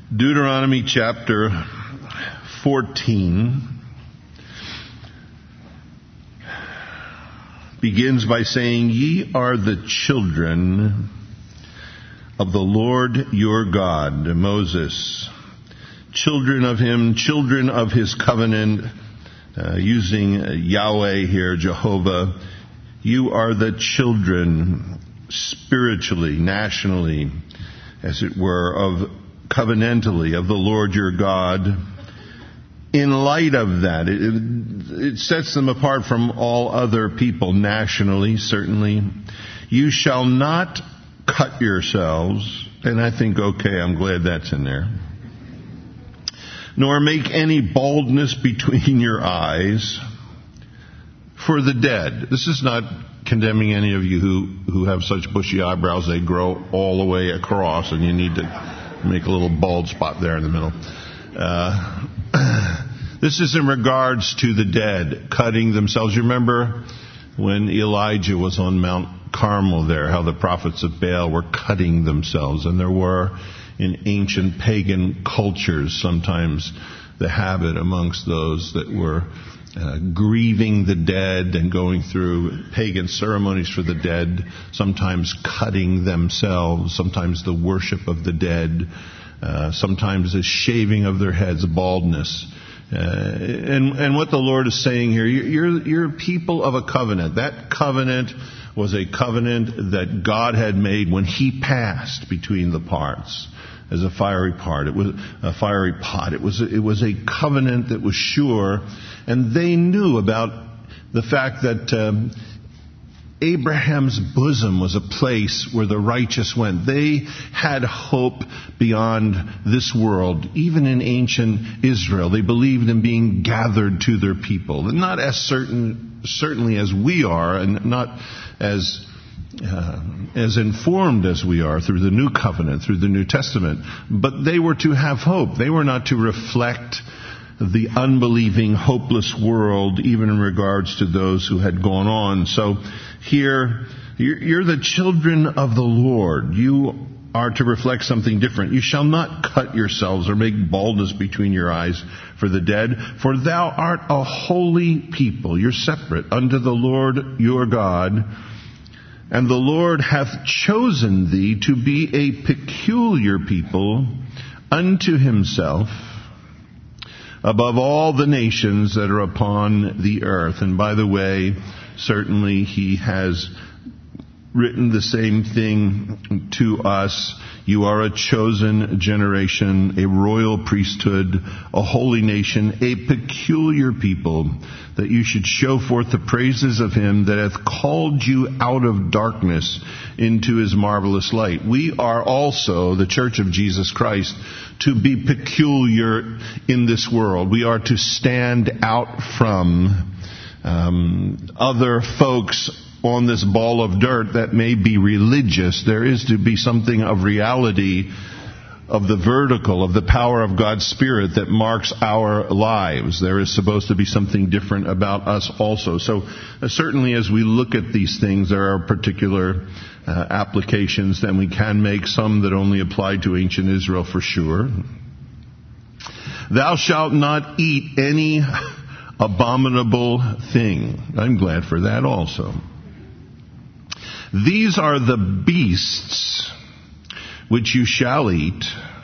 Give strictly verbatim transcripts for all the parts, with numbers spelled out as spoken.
Deuteronomy chapter fourteen begins by saying, "Ye are the children of the Lord your God," Moses, children of him, children of his covenant, uh, using Yahweh here, Jehovah. You are the children, spiritually, nationally, as it were, of covenantally, of the Lord your God. In light of that, it, it sets them apart from all other people nationally, certainly. You shall not cut yourselves, and I think, okay, I'm glad that's in there, nor make any baldness between your eyes for the dead. This is not condemning any of you who, who have such bushy eyebrows they grow all the way across and you need to make a little bald spot there in the middle. Uh, this is in regards to the dead cutting themselves. You remember when Elijah was on Mount Carmel there, how the prophets of Baal were cutting themselves. And there were, in ancient pagan cultures, sometimes the habit amongst those that were uh, grieving the dead and going through pagan ceremonies for the dead, sometimes cutting themselves, sometimes the worship of the dead, uh, sometimes the shaving of their heads, baldness. Uh, and, and what the Lord is saying here, you're, you're people of a covenant. That covenant was a covenant that God had made when He passed between the parts as a fiery part. It was a fiery pot. It was, it was a covenant that was sure. And they knew about the fact that um, Abraham's bosom was a place where the righteous went. They had hope beyond this world. Even in ancient Israel, they believed in being gathered to their people. And not as certain, certainly as we are, and not as uh, as informed as we are through the New Covenant, through the New Testament. But they were to have hope. They were not to reflect the unbelieving, hopeless world, even in regards to those who had gone on. So here, you're the children of the Lord. You are to reflect something different. You shall not cut yourselves or make baldness between your eyes for the dead, for thou art a holy people. You're separate unto the Lord your God. And the Lord hath chosen thee to be a peculiar people unto Himself, above all the nations that are upon the earth. And by the way, certainly He has written the same thing to us. You are a chosen generation, a royal priesthood, a holy nation, a peculiar people, that you should show forth the praises of Him that hath called you out of darkness into His marvelous light. We are also, the Church of Jesus Christ, to be peculiar in this world. We are to stand out from um, other folks on this ball of dirt that may be religious. There is to be something of reality, of the vertical, of the power of God's Spirit that marks our lives. There is supposed to be something different about us also. So uh, certainly as we look at these things, there are particular uh, applications that we can make, some that only apply to ancient Israel for sure. Thou shalt not eat any abominable thing. I'm glad for that also. These are the beasts which you shall eat.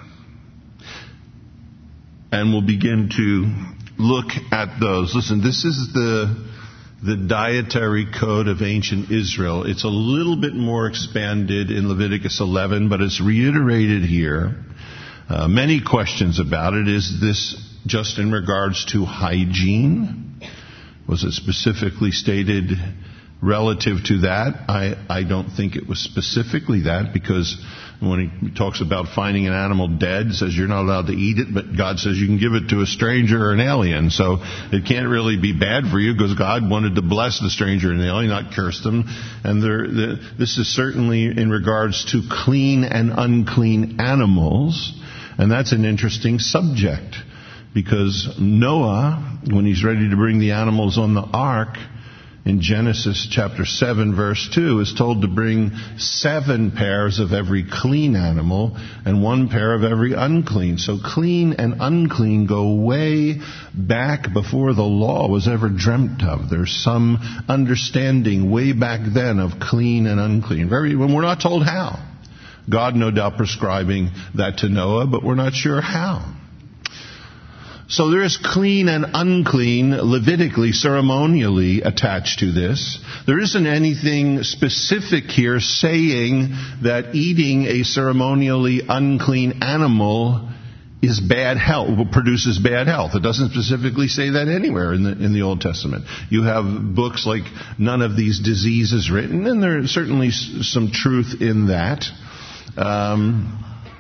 And we'll begin to look at those. Listen, this is the, the dietary code of ancient Israel. It's a little bit more expanded in Leviticus eleven, but it's reiterated here. Uh, many questions about it. Is this just in regards to hygiene? Was it specifically stated relative to that? I, I don't think it was specifically that, because when he talks about finding an animal dead, it says you're not allowed to eat it, but God says you can give it to a stranger or an alien. So it can't really be bad for you, because God wanted to bless the stranger and the alien, not curse them. And there, the, this is certainly in regards to clean and unclean animals. And that's an interesting subject, because Noah, when he's ready to bring the animals on the ark, in Genesis chapter seven, verse two, is told to bring seven pairs of every clean animal and one pair of every unclean. So clean and unclean go way back before the law was ever dreamt of. There's some understanding way back then of clean and unclean. Very, when we're not told how. God no doubt prescribing that to Noah, but we're not sure how. So there is clean and unclean, Levitically, ceremonially attached to this. There isn't anything specific here saying that eating a ceremonially unclean animal is bad health, produces bad health. It doesn't specifically say that anywhere in the in the Old Testament. You have books like None of These Diseases written, and there's certainly some truth in that. Um...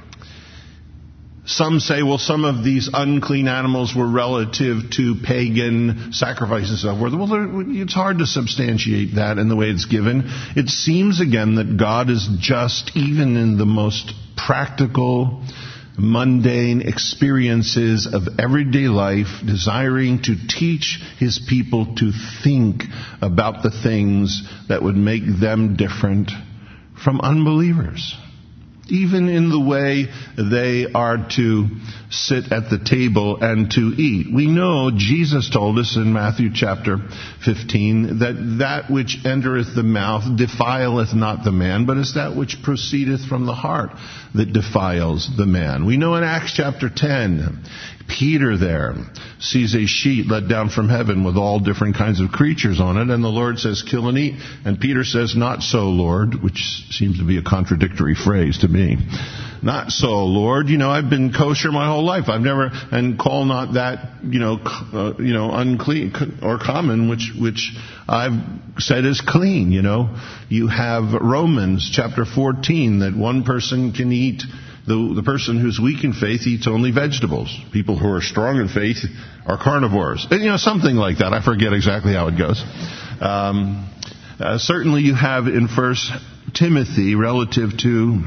Some say, well, some of these unclean animals were relative to pagan sacrifices and so forth. Well, it's hard to substantiate that in the way it's given. It seems, again, that God is just, even in the most practical, mundane experiences of everyday life, desiring to teach His people to think about the things that would make them different from unbelievers. Even in the way they are to sit at the table and to eat. We know Jesus told us in Matthew chapter fifteen that that which entereth the mouth defileth not the man, but is that which proceedeth from the heart that defiles the man. We know in Acts chapter ten, Peter there sees a sheet let down from heaven with all different kinds of creatures on it, and the Lord says, kill and eat. And Peter says, not so, Lord, which seems to be a contradictory phrase to me. Not so, Lord. You know, I've been kosher my whole life. I've never, and call not that, you know, uh, you know, unclean or common, which, which I've said is clean, you know. You have Romans chapter fourteen that one person can eat. The, the person who's weak in faith eats only vegetables. People who are strong in faith are carnivores. And, you know, something like that. I forget exactly how it goes. Um, uh, certainly you have in First Timothy, relative to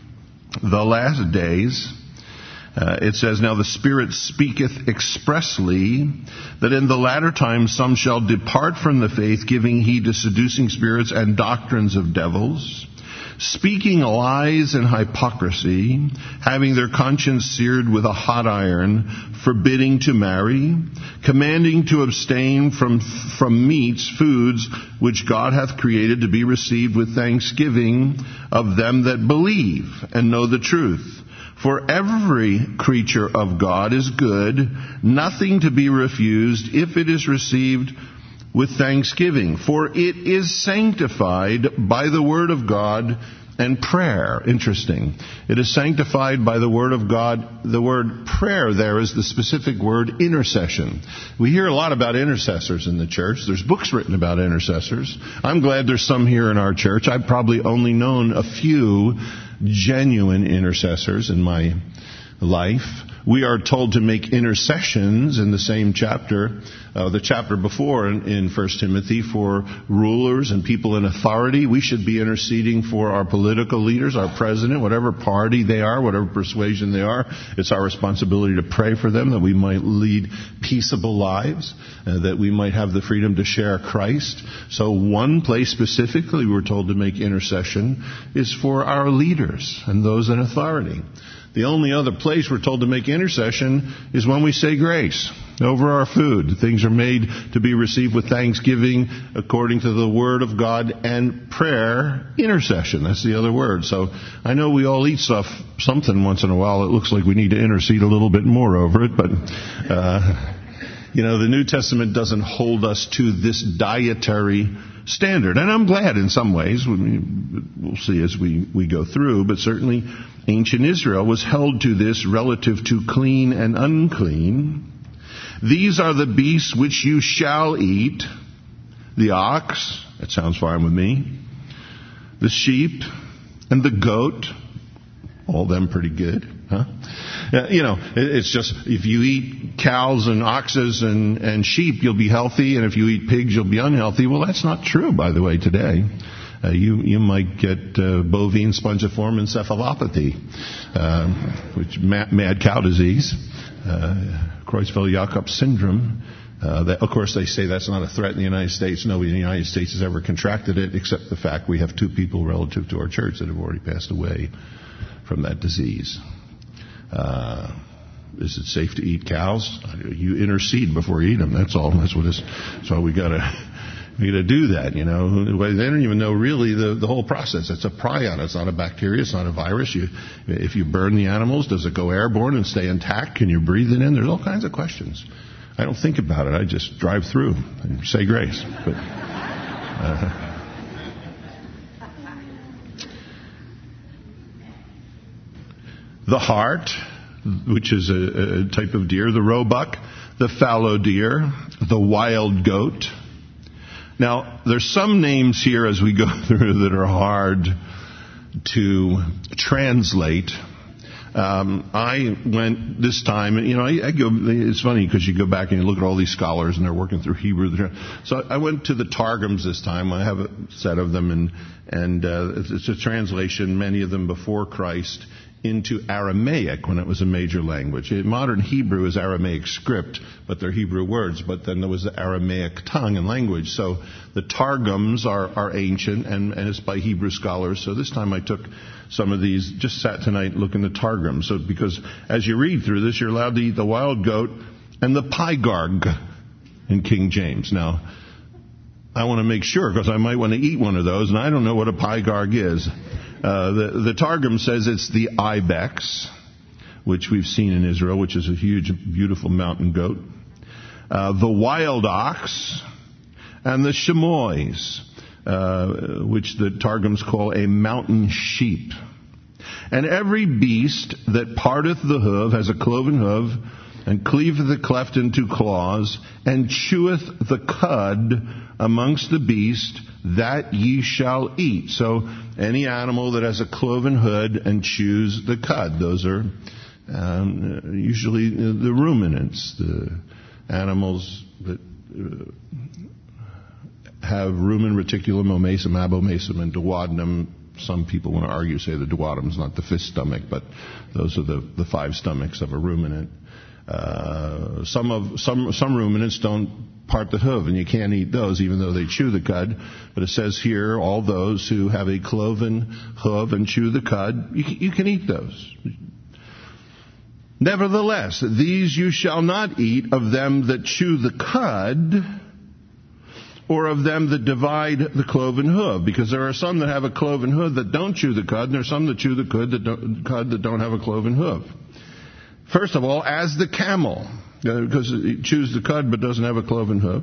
the last days, uh, it says, now the Spirit speaketh expressly that in the latter times some shall depart from the faith, giving heed to seducing spirits and doctrines of devils, speaking lies and hypocrisy, having their conscience seared with a hot iron, forbidding to marry, commanding to abstain from from meats, foods, which God hath created to be received with thanksgiving of them that believe and know the truth. For every creature of God is good, nothing to be refused if it is received with thanksgiving, for it is sanctified by the word of God and prayer. Interesting. It is sanctified by the word of God. The word prayer there is the specific word intercession. We hear a lot about intercessors in the church. There's books written about intercessors. I'm glad there's some here in our church. I've probably only known a few genuine intercessors in my life. We are told to make intercessions in the same chapter, uh, the chapter before in, in First Timothy, for rulers and people in authority. We should be interceding for our political leaders, our president, whatever party they are, whatever persuasion they are. It's our responsibility to pray for them, that we might lead peaceable lives, uh, that we might have the freedom to share Christ. So one place specifically we're told to make intercession is for our leaders and those in authority. The only other place we're told to make intercession is when we say grace over our food. Things are made to be received with thanksgiving according to the Word of God and prayer, intercession. That's the other word. So I know we all eat stuff, something once in a while. It looks like we need to intercede a little bit more over it. But, uh, you know, the New Testament doesn't hold us to this dietary standard. And I'm glad in some ways. We'll see as we, we go through. But certainly ancient Israel was held to this relative to clean and unclean. These are the beasts which you shall eat. The ox, that sounds fine with me. The sheep and the goat. All them pretty good, huh? You know, it's just, if you eat cows and oxes and, and sheep, you'll be healthy, and if you eat pigs, you'll be unhealthy. Well, that's not true, by the way, today. Uh, you you might get uh, bovine spongiform encephalopathy, uh, which mad, mad cow disease, uh, Creutzfeldt-Jakob syndrome, Uh, that, of course, they say that's not a threat in the United States. Nobody in the United States has ever contracted it, except the fact we have two people relative to our church that have already passed away from that disease. Uh, is it safe to eat cows? You intercede before you eat them. That's all. That's what it's. So we got to we got to do that. You know, they don't even know really the the whole process. It's a prion. It's not a bacteria. It's not a virus. You, if you burn the animals, does it go airborne and stay intact? Can you breathe it in? There's all kinds of questions. I don't think about it. I just drive through and say grace. But, uh, the hart, which is a, a type of deer, the roebuck, the fallow deer, the wild goat. Now, there's some names here as we go through that are hard to translate. Um, I went this time, and you know, I, I go. It's funny because you go back and you look at all these scholars, and they're working through Hebrew. So I went to the Targums this time. I have a set of them, and and uh, it's a translation, many of them before Christ, into Aramaic when it was a major language. Modern Hebrew is Aramaic script, but they're Hebrew words. But then there was the Aramaic tongue and language. So the Targums are, are ancient, and, and it's by Hebrew scholars. So this time I took some of these, just sat tonight looking at Targums. So because as you read through this, you're allowed to eat the wild goat and the pygarg in King James. Now, I want to make sure because I might want to eat one of those, and I don't know what a pygarg is. Uh, the, the Targum says it's the ibex, which we've seen in Israel, which is a huge, beautiful mountain goat. Uh, the wild ox, and the chamois, uh, which the Targums call a mountain sheep. And every beast that parteth the hoof has a cloven hoof, and cleaveth the cleft into claws, and cheweth the cud amongst the beast, that ye shall eat. So any animal that has a cloven hood and chews the cud, those are um, usually the ruminants, the animals that uh, have rumen, reticulum, omasum, abomasum, and duodenum. Some people want to argue, say the duodenum is not the fifth stomach, but those are the, the five stomachs of a ruminant. Uh, some of some some ruminants don't part the hoof, and you can't eat those, even though they chew the cud. But it says here, all those who have a cloven hoof and chew the cud, you, you can eat those. Nevertheless, these you shall not eat of them that chew the cud, or of them that divide the cloven hoof, because there are some that have a cloven hoof that don't chew the cud, and there are some that chew the cud that don't, cud that don't have a cloven hoof. First of all, as the camel, because it chews the cud but doesn't have a cloven hoof.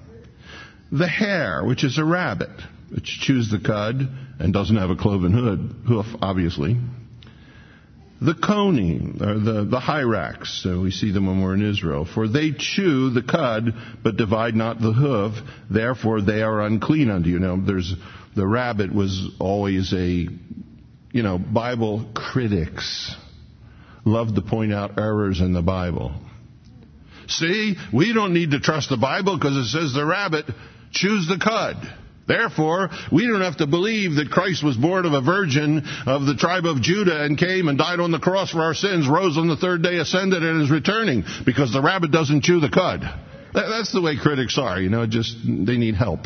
The hare, which is a rabbit, which chews the cud and doesn't have a cloven hoof, obviously. The coney, or the, the hyrax, so we see them when we're in Israel. For they chew the cud, but divide not the hoof, therefore they are unclean unto you. Now, there's, the rabbit was always a, you know, Bible critics loved to point out errors in the Bible. See, we don't need to trust the Bible because it says the rabbit chews the cud. Therefore, we don't have to believe that Christ was born of a virgin of the tribe of Judah and came and died on the cross for our sins, rose on the third day, ascended, and is returning because the rabbit doesn't chew the cud. That's the way critics are, you know, just they need help.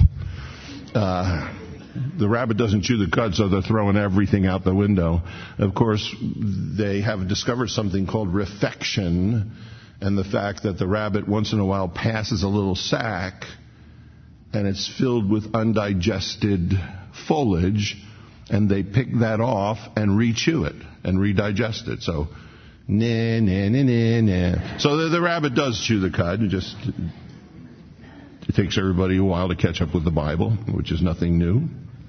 Uh, the rabbit doesn't chew the cud, so they're throwing everything out the window. Of course, they have discovered something called refection, and the fact that the rabbit once in a while passes a little sack and it's filled with undigested foliage, and they pick that off and re-chew it and redigest it. So, nah, nah, nah, nah, nah. So the, the rabbit does chew the cud. It just it takes everybody a while to catch up with the Bible, which is nothing new.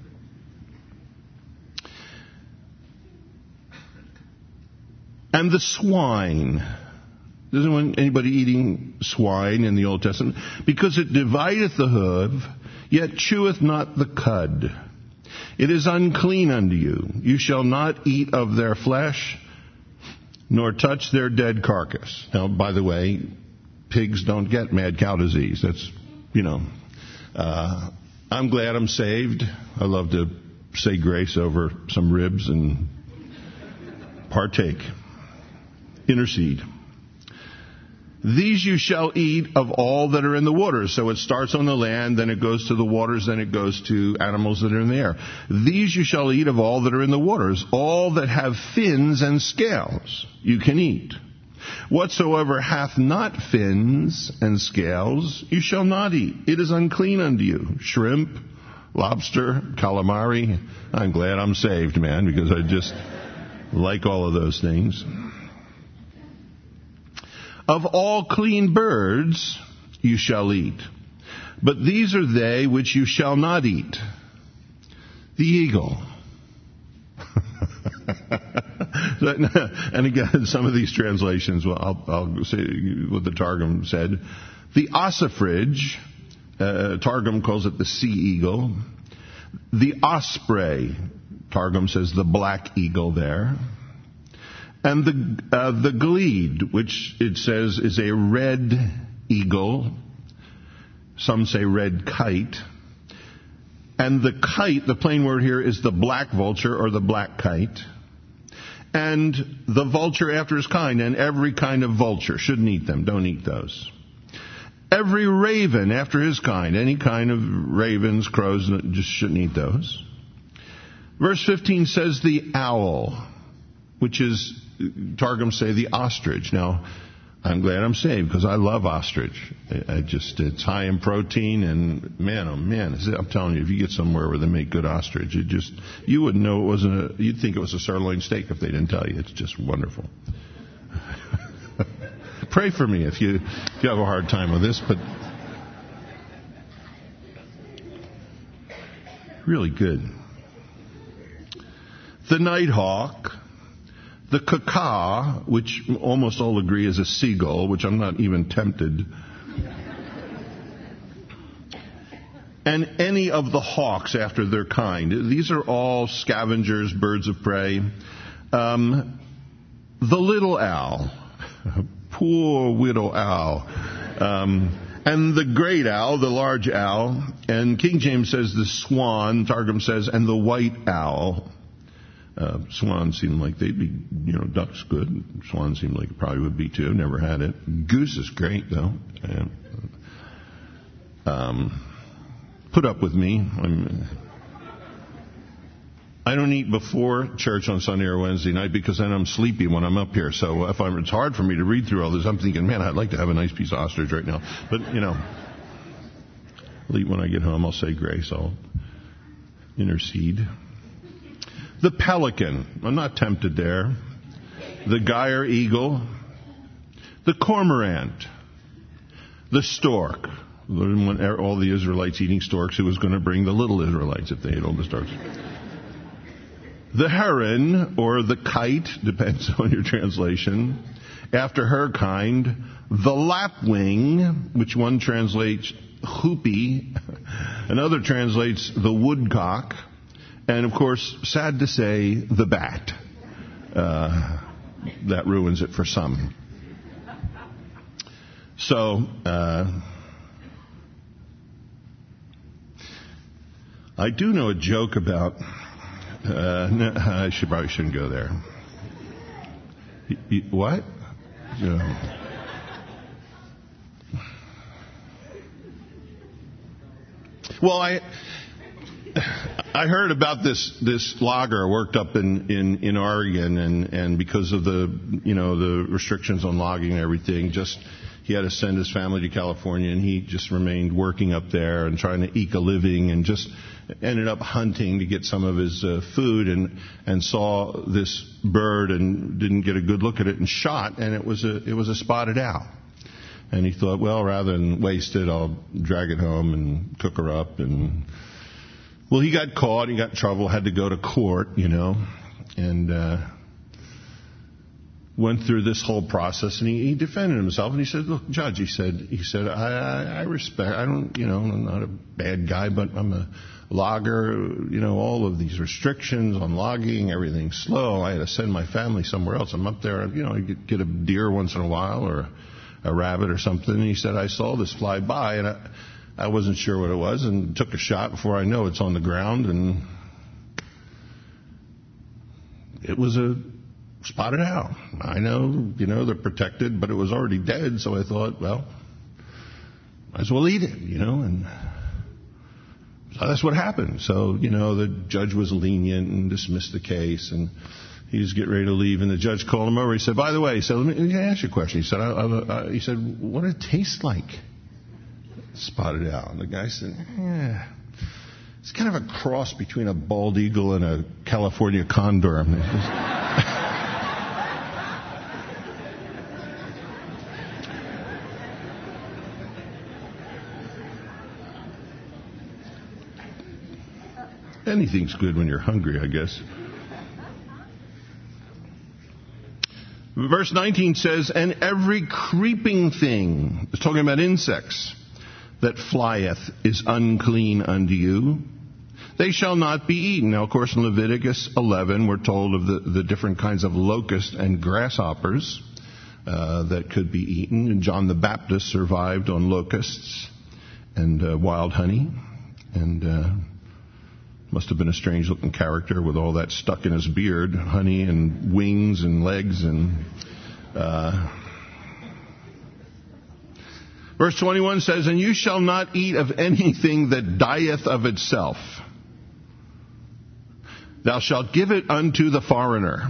And the swine. Doesn't want anybody eating swine in the Old Testament, because it divideth the hoof, yet cheweth not the cud. It is unclean unto you. You shall not eat of their flesh, nor touch their dead carcass. Now, by the way, pigs don't get mad cow disease. That's, you know, uh, I'm glad I'm saved. I love to say grace over some ribs and partake. Intercede. These you shall eat of all that are in the waters. So it starts on the land, then it goes to the waters, then it goes to animals that are in the air. These you shall eat of all that are in the waters. All that have fins and scales you can eat. Whatsoever hath not fins and scales you shall not eat. It is unclean unto you. Shrimp, lobster, calamari. I'm glad I'm saved, man, because I just like all of those things. Of all clean birds you shall eat, but these are they which you shall not eat. The eagle. And again, some of these translations, well, I'll, I'll say what the Targum said. The ossifrage, uh, Targum calls it the sea eagle. The osprey, Targum says the black eagle there. And the uh, the glede, which it says is a red eagle. Some say red kite. And the kite, the plain word here, is the black vulture or the black kite. And the vulture after his kind, and every kind of vulture. Shouldn't eat them. Don't eat those. Every raven after his kind. Any kind of ravens, crows, just shouldn't eat those. Verse fifteen says the owl, which is, Targum say, the ostrich. Now, I'm glad I'm saved because I love ostrich. I just, it's high in protein, and man, oh man, I'm telling you, if you get somewhere where they make good ostrich, it just, you wouldn't know it wasn't a, you'd think it was a sirloin steak if they didn't tell you. It's just wonderful. Pray for me if you, if you have a hard time with this, but really good. The nighthawk, the kaka, which almost all agree is a seagull, which I'm not even tempted, and any of the hawks after their kind. These are all scavengers, birds of prey. Um, the little owl, poor widow owl, um, and the great owl, the large owl, and King James says the swan, Targum says, and the white owl. Uh, swans seem like they'd be, you know, duck's good. Swans seem like it probably would be too. Never had it. Goose is great though. And, um, put up with me. I'm, I don't eat before church on Sunday or Wednesday night because then I'm sleepy when I'm up here. So if I'm, it's hard for me to read through all this. I'm thinking, man, I'd like to have a nice piece of ostrich right now. But you know, I'll eat when I get home. I'll say grace. I'll intercede. The pelican, I'm not tempted there. The gyre eagle. The cormorant. The stork. When all the Israelites eating storks, who was going to bring the little Israelites if they ate all the storks? The heron, or the kite, depends on your translation. After her kind. The lapwing, which one translates hoopy. Another translates the woodcock. And, of course, sad to say, the bat. Uh, that ruins it for some. So, uh, I do know a joke about... Uh, no, I should probably shouldn't go there. Y- y- what? No. Well, I... I heard about this this logger worked up in, in, in Oregon, and, and because of the you know the restrictions on logging and everything, just he had to send his family to California, and he just remained working up there and trying to eke a living, and just ended up hunting to get some of his uh, food, and and saw this bird and didn't get a good look at it and shot, and it was a it was a spotted owl. And he thought, well, rather than waste it, I'll drag it home and cook her up. And well, he got caught. He got in trouble. Had to go to court, you know, and uh, went through this whole process. And he, he defended himself. And he said, "Look, Judge," he said, "He said I, I, I respect. I don't, you know, I'm not a bad guy, but I'm a logger. You know, all of these restrictions on logging, everything's slow. I had to send my family somewhere else. I'm up there. You know, I get, get a deer once in a while or a rabbit or something." And he said, "I saw this fly by, and I." I wasn't sure what it was, and took a shot. Before I know, it's on the ground, and it was a spotted owl. I know, you know, they're protected, but it was already dead, so I thought, well, might as well eat it, you know, and so that's what happened. So, you know, the judge was lenient and dismissed the case, and he was getting ready to leave, and the judge called him over. He said, by the way, he said, let me, let me ask you a question. He said, I, I, I, he said, what did it taste like? Spotted owl. And the guy said, yeah, it's kind of a cross between a bald eagle and a California condor. I mean, anything's good when you're hungry, I guess. Verse nineteen says, and every creeping thing, it's talking about insects, that flieth is unclean unto you. They shall not be eaten. Now, of course, in Leviticus eleven, we're told of the, the different kinds of locusts and grasshoppers uh, that could be eaten. And John the Baptist survived on locusts and uh, wild honey. And uh, must have been a strange-looking character with all that stuck in his beard, honey and wings and legs. And uh, verse twenty-one says, and you shall not eat of anything that dieth of itself. Thou shalt give it unto the foreigner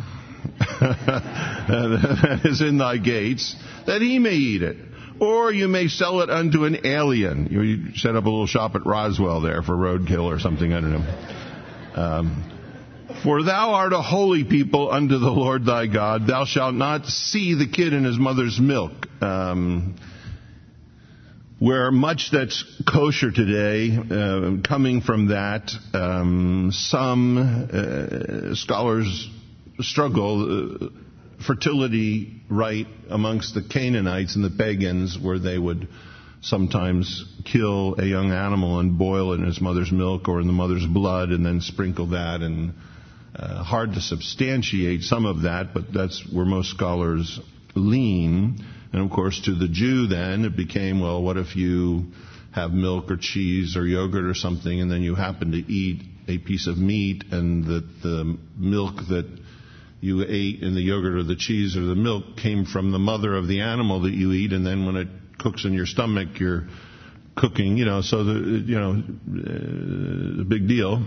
that is in thy gates, that he may eat it. Or you may sell it unto an alien. You set up a little shop at Roswell there for roadkill or something, I don't know. Um, For thou art a holy people unto the Lord thy God. Thou shalt not see the kid in his mother's milk. Um, where much that's kosher today, uh, coming from that, um, some uh, scholars struggle. Uh, fertility rite amongst the Canaanites and the pagans, where they would sometimes kill a young animal and boil it in his mother's milk or in the mother's blood and then sprinkle that. And uh, hard to substantiate some of that, but that's where most scholars lean. And of course, to the Jew then, it became, well, what if you have milk or cheese or yogurt or something, and then you happen to eat a piece of meat, and that the milk that you ate in the yogurt or the cheese or the milk came from the mother of the animal that you eat, and then when it cooks in your stomach, you're cooking, you know, so the, you know, uh, a big deal.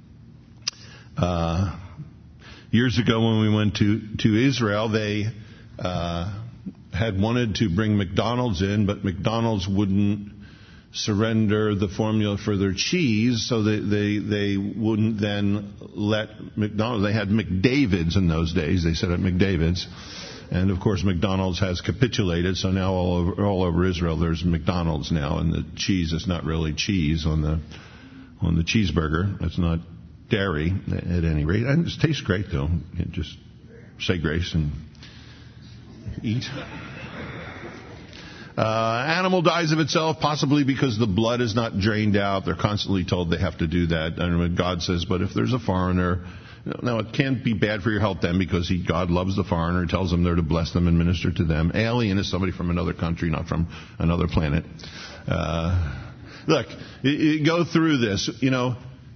Uh, years ago when we went to, to Israel, they uh, had wanted to bring McDonald's in, but McDonald's wouldn't surrender the formula for their cheese, so they, they, they wouldn't then let McDonald's. They had McDavid's in those days. They set up McDavid's. And of course, McDonald's has capitulated, so now all over, all over Israel there's McDonald's now, and the cheese is not really cheese on the on the cheeseburger. It's not dairy at any rate. And it tastes great though. You just say grace and eat. Uh, animal dies of itself, possibly because the blood is not drained out. They're constantly told they have to do that. I don't know what God says, but if there's a foreigner, now it can't be bad for your health then, because he, God loves the foreigner, tells them they're to bless them and minister to them. Alien is somebody from another country, not from another planet. Uh, look, you, you go through this, you know,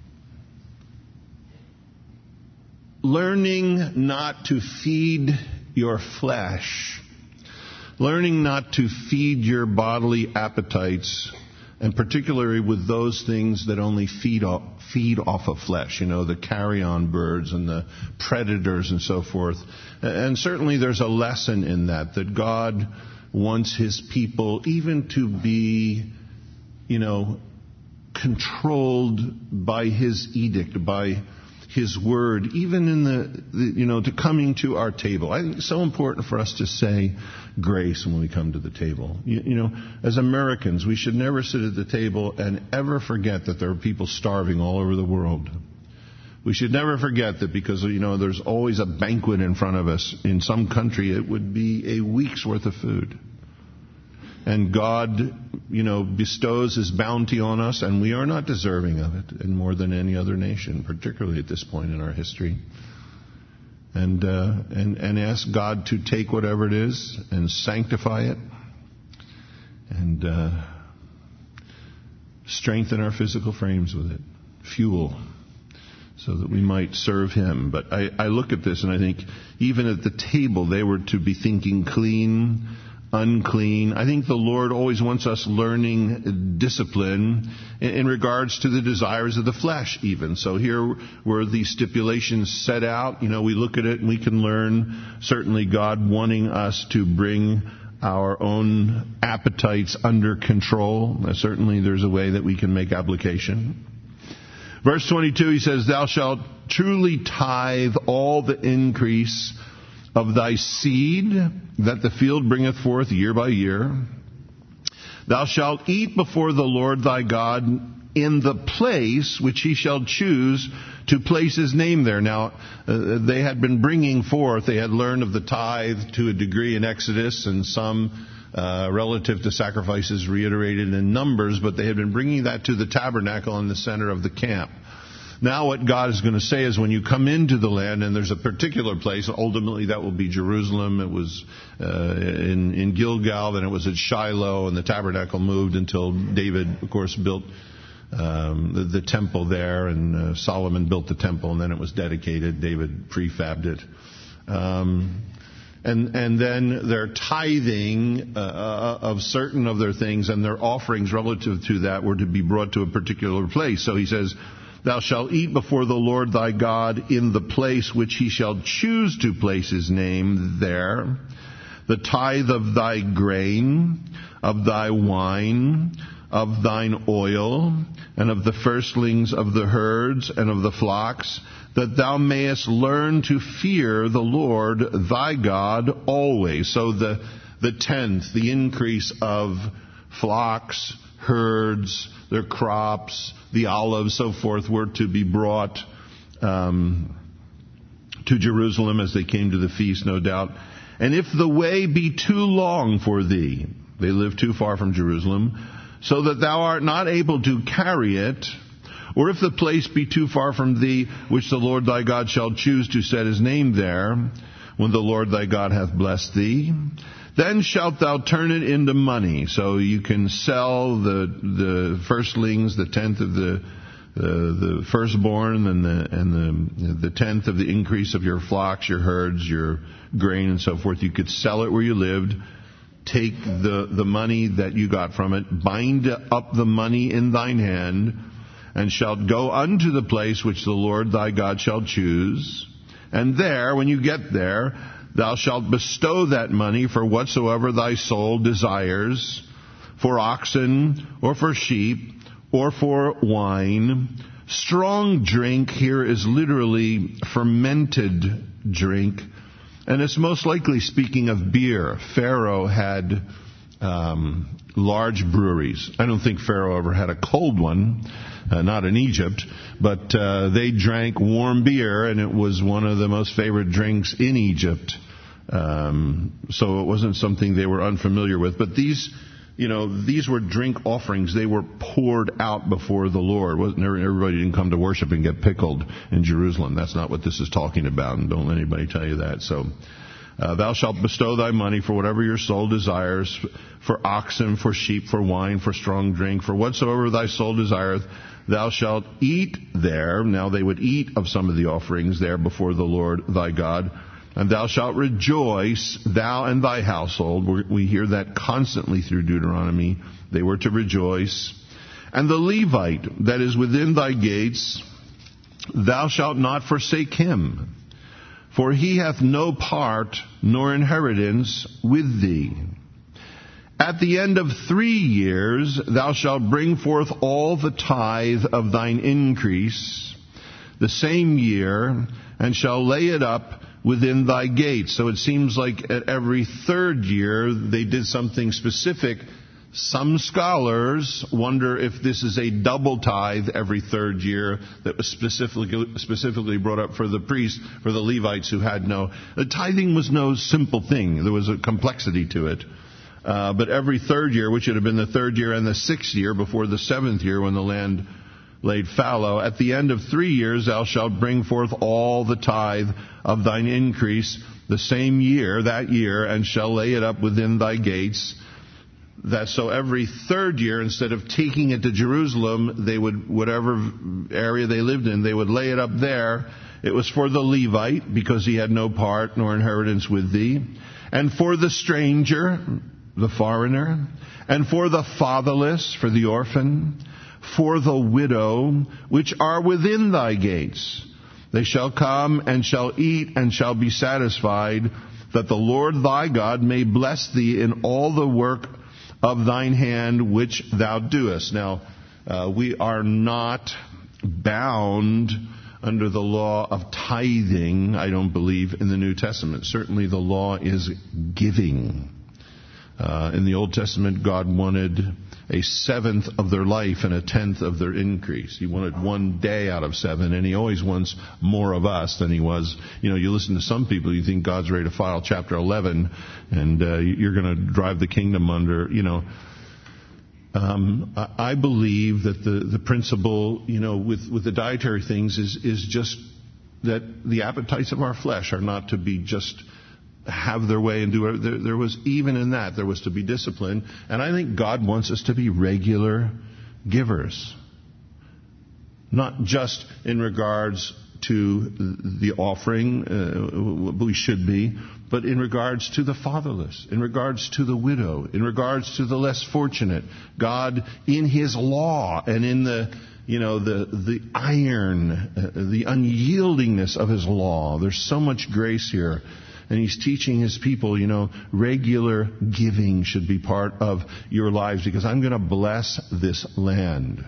learning not to feed your flesh. Learning not to feed your bodily appetites, and particularly with those things that only feed off, feed off of flesh, you know, the carrion birds and the predators and so forth. And certainly there's a lesson in that, that God wants His people even to be, you know, controlled by His edict, by His word, even in the, the, you know, to coming to our table. I think it's so important for us to say grace when we come to the table. You, you know, as Americans, we should never sit at the table and ever forget that there are people starving all over the world. We should never forget that because, you know, there's always a banquet in front of us. In some country, it would be a week's worth of food. And God, you know, bestows His bounty on us, and we are not deserving of it, and more than any other nation, particularly at this point in our history. And uh, and and ask God to take whatever it is and sanctify it, and uh, strengthen our physical frames with it, fuel, so that we might serve him. But I, I look at this and I think even at the table they were to be thinking clean, unclean. I think the Lord always wants us learning discipline in, in regards to the desires of the flesh even. So here were the stipulations set out. You know, we look at it and we can learn certainly God wanting us to bring our own appetites under control. Uh, certainly there's a way that we can make application. Verse twenty-two, he says, thou shalt truly tithe all the increase of thy seed that the field bringeth forth year by year. Thou shalt eat before the Lord thy God in the place which he shall choose to place his name there. Now, uh, they had been bringing forth, they had learned of the tithe to a degree in Exodus, and some uh, relative to sacrifices reiterated in Numbers, but they had been bringing that to the tabernacle in the center of the camp. Now what God is going to say is when you come into the land, and there's a particular place, ultimately that will be Jerusalem. It was uh, in, in Gilgal, then it was at Shiloh, and the tabernacle moved until David, of course, built um, the, the temple there, and uh, Solomon built the temple, and then it was dedicated. David prefabbed it. Um, and, and then their tithing uh, of certain of their things and their offerings relative to that were to be brought to a particular place. So he says, thou shalt eat before the Lord thy God in the place which he shall choose to place his name there. The tithe of thy grain, of thy wine, of thine oil, and of the firstlings of the herds and of the flocks, that thou mayest learn to fear the Lord thy God always. So the, the tenth, the increase of flocks, herds, their crops, the olives, so forth, were to be brought um, to Jerusalem as they came to the feast, no doubt. And if the way be too long for thee, they live too far from Jerusalem, so that thou art not able to carry it, or if the place be too far from thee, which the Lord thy God shall choose to set his name there, when the Lord thy God hath blessed thee, then shalt thou turn it into money. So you can sell the the firstlings, the tenth of the uh, the firstborn, and the and the the tenth of the increase of your flocks, your herds, your grain, and so forth. You could sell it where you lived. Take the the money that you got from it, bind up the money in thine hand, and shalt go unto the place which the Lord thy God shall choose. And there, when you get there, thou shalt bestow that money for whatsoever thy soul desires, for oxen, or for sheep, or for wine. Strong drink here is literally fermented drink, and it's most likely speaking of beer. Pharaoh had um, large breweries. I don't think Pharaoh ever had a cold one, uh, not in Egypt, but uh, they drank warm beer, and it was one of the most favorite drinks in Egypt. Um, so it wasn't something they were unfamiliar with. But these, you know, these were drink offerings. They were poured out before the Lord. Wasn't everybody didn't come to worship and get pickled in Jerusalem. That's not what this is talking about, and don't let anybody tell you that. So, uh, thou shalt bestow thy money for whatever your soul desires, for oxen, for sheep, for wine, for strong drink, for whatsoever thy soul desireth. Thou shalt eat there. Now they would eat of some of the offerings there before the Lord thy God. And thou shalt rejoice, thou and thy household. We hear that constantly through Deuteronomy. They were to rejoice. And the Levite that is within thy gates, thou shalt not forsake him, for he hath no part nor inheritance with thee. At the end of three years thou shalt bring forth all the tithe of thine increase the same year, and shall lay it up within thy gates. So it seems like at every third year they did something specific. Some scholars wonder if this is a double tithe every third year that was specifically specifically brought up for the priests, for the Levites who had no... The tithing was no simple thing. There was a complexity to it. Uh, but every third year, which would have been the third year and the sixth year before the seventh year when the land laid fallow, at the end of three years thou shalt bring forth all the tithe of thine increase the same year, that year, and shall lay it up within thy gates. that so every third year, instead of taking it to Jerusalem, they would, whatever area they lived in, they would lay it up there. It was for the Levite, because he had no part nor inheritance with thee, and for the stranger, the foreigner, and for the fatherless, for the orphan, for the widow, which are within thy gates. They shall come and shall eat and shall be satisfied, that the Lord thy God may bless thee in all the work of thine hand which thou doest. Now, uh, we are not bound under the law of tithing, I don't believe, in the New Testament. Certainly the law is giving. Uh, in the Old Testament, God wanted a seventh of their life and a tenth of their increase. He wanted one day out of seven, and he always wants more of us than he was. You know, you listen to some people, you think God's ready to file chapter eleven, and uh, you're going to drive the kingdom under, you know. Um, I believe that the, the principle, you know, with, with the dietary things is, is just that the appetites of our flesh are not to be just have their way and do it. There, there was, even in that, there was to be discipline. And I think God wants us to be regular givers. Not just in regards to the offering, uh, we should be, but in regards to the fatherless, in regards to the widow, in regards to the less fortunate. God, in His law and in the, you know, the the iron, uh, the unyieldingness of His law. There's so much grace here. And He's teaching His people, you know, regular giving should be part of your lives, because I'm going to bless this land.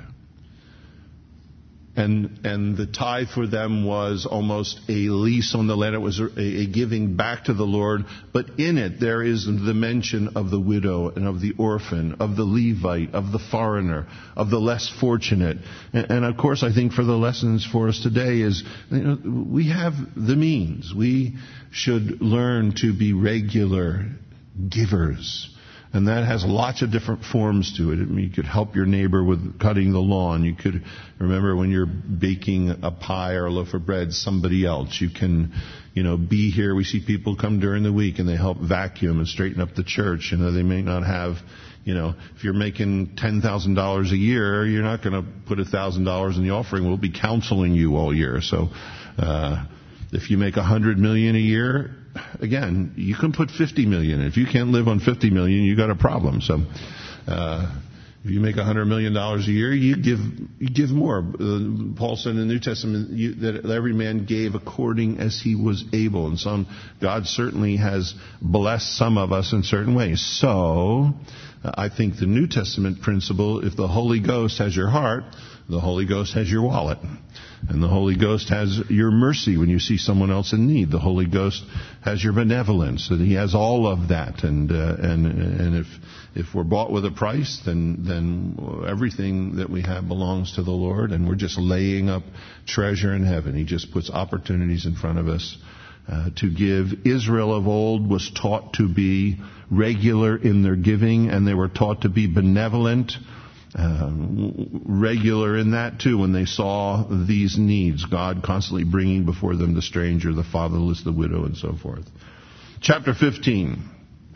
And and the tithe for them was almost a lease on the land. It was a, a giving back to the Lord. But in it, there is the mention of the widow and of the orphan, of the Levite, of the foreigner, of the less fortunate. And, and of course, I think for the lessons for us today is, you know, we have the means. We should learn to be regular givers. And that has lots of different forms to it. I mean, you could help your neighbor with cutting the lawn. You could, remember when you're baking a pie or a loaf of bread, somebody else. You can, you know, be here. We see people come during the week and they help vacuum and straighten up the church. You know, they may not have, you know, if you're making ten thousand dollars a year, you're not going to put one thousand dollars in the offering. We'll be counseling you all year. So, uh, if you make one hundred million dollars a year, again, you can put fifty million dollars. If you can't live on fifty million dollars, you got a problem. So, uh, if you make one hundred million dollars a year, you give you give more. Uh, Paul said in the New Testament you, that every man gave according as he was able. And some, God certainly has blessed some of us in certain ways. So, uh, I think the New Testament principle, if the Holy Ghost has your heart, the Holy Ghost has your wallet. And the Holy Ghost has your mercy when you see someone else in need. The Holy Ghost has your benevolence. And He has all of that. And uh, and and if if we're bought with a price, then then everything that we have belongs to the Lord. And we're just laying up treasure in heaven. He just puts opportunities in front of us uh, to give. Israel of old was taught to be regular in their giving, and they were taught to be benevolent. Uh, regular in that too, when they saw these needs, God constantly bringing before them the stranger, the fatherless, the widow, and so forth. Chapter fifteen.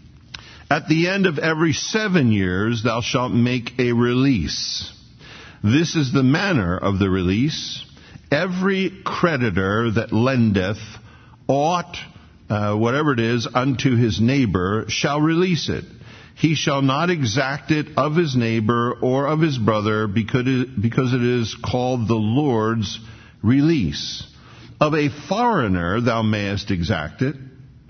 At the end of every seven years thou shalt make a release. This is the manner of the release. Every creditor that lendeth aught, uh, whatever it is, unto his neighbor shall release it. He shall not exact it of his neighbor or of his brother, because it, because it is called the Lord's release. Of a foreigner thou mayest exact it,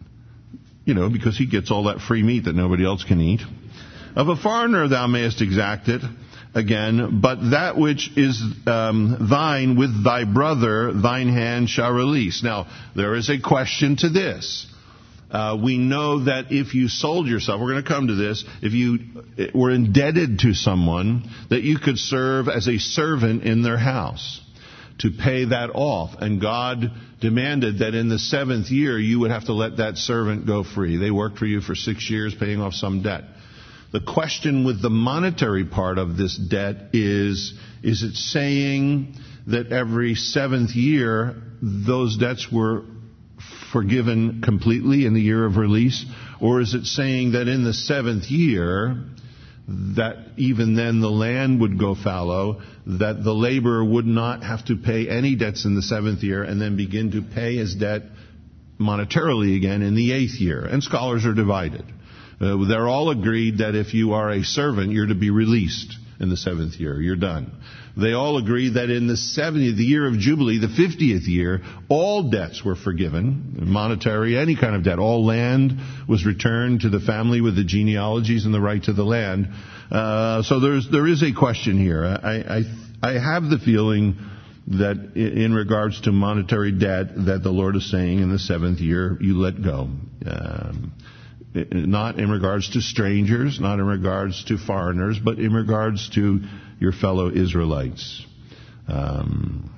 you know, because he gets all that free meat that nobody else can eat. Of a foreigner thou mayest exact it, again, but that which is um, thine with thy brother, thine hand shall release. Now, there is a question to this. Uh, we know that if you sold yourself, we're going to come to this, if you were indebted to someone, that you could serve as a servant in their house to pay that off. And God demanded that in the seventh year, you would have to let that servant go free. They worked for you for six years, paying off some debt. The question with the monetary part of this debt is, is it saying that every seventh year, those debts were forgiven completely in the year of release? Or is it saying that in the seventh year, that even then the land would go fallow, that the laborer would not have to pay any debts in the seventh year and then begin to pay his debt monetarily again in the eighth year. And scholars are divided. Uh, they're all agreed that if you are a servant, you're to be released in the seventh year. You're done. They all agree that in the seventieth, the year of Jubilee, the fiftieth year, all debts were forgiven, monetary, any kind of debt. All land was returned to the family with the genealogies and the right to the land. Uh, so there's there is a question here. I, I I have the feeling that in regards to monetary debt, that the Lord is saying in the seventh year, you let go. Um, not in regards to strangers, not in regards to foreigners, but in regards to your fellow Israelites. Um,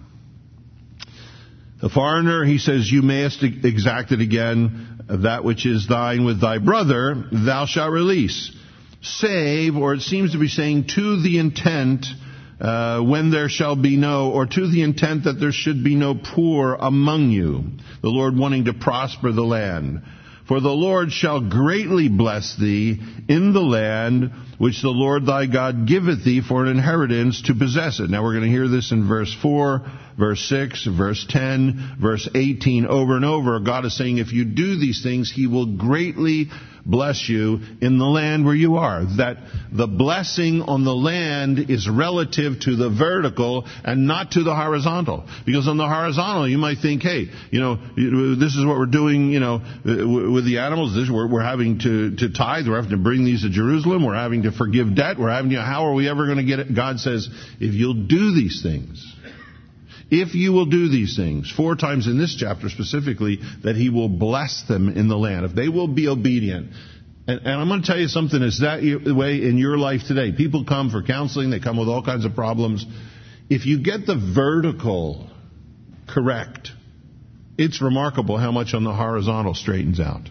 the foreigner, he says, you mayest exact it again, that which is thine with thy brother, thou shalt release. Save, or it seems to be saying, to the intent, uh, when there shall be no, or to the intent that there should be no poor among you. The Lord wanting to prosper the land. For the Lord shall greatly bless thee in the land which the Lord thy God giveth thee for an inheritance to possess it. Now we're going to hear this in verse four, verse six, verse ten, verse eighteen, over and over. God is saying if you do these things, He will greatly bless you in the land where you are. That the blessing on the land is relative to the vertical and not to the horizontal. Because on the horizontal, you might think, hey, you know, this is what we're doing, you know, with the animals. This we're, we're having to, to tithe. We're having to bring these to Jerusalem. We're having to forgive debt. We're having to, how are we ever going to get it? God says, if you'll do these things, if you will do these things, four times in this chapter specifically, that He will bless them in the land. If they will be obedient. And, and I'm going to tell you something, is that the way in your life today. People come for counseling. They come with all kinds of problems. If you get the vertical correct, it's remarkable how much on the horizontal straightens out.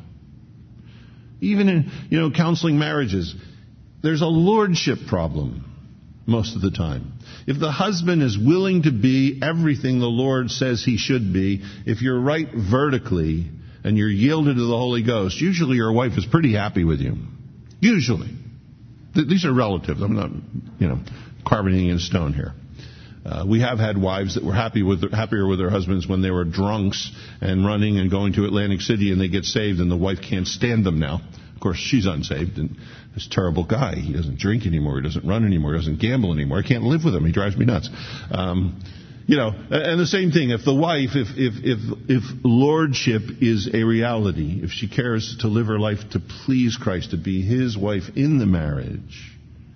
Even in, you know, counseling marriages, there's a lordship problem most of the time. If the husband is willing to be everything the Lord says he should be, if you're right vertically and you're yielded to the Holy Ghost, usually your wife is pretty happy with you. Usually. Th- these are relatives. I'm not, you know, carving anything in stone here. Uh, we have had wives that were happy with their, happier with their husbands when they were drunks and running and going to Atlantic City and they get saved and the wife can't stand them now. Of course, she's unsaved, and this terrible guy, he doesn't drink anymore, he doesn't run anymore, he doesn't gamble anymore. I can't live with him, he drives me nuts. Um, you know, and the same thing, if the wife, if, if, if, if lordship is a reality, if she cares to live her life to please Christ, to be His wife in the marriage,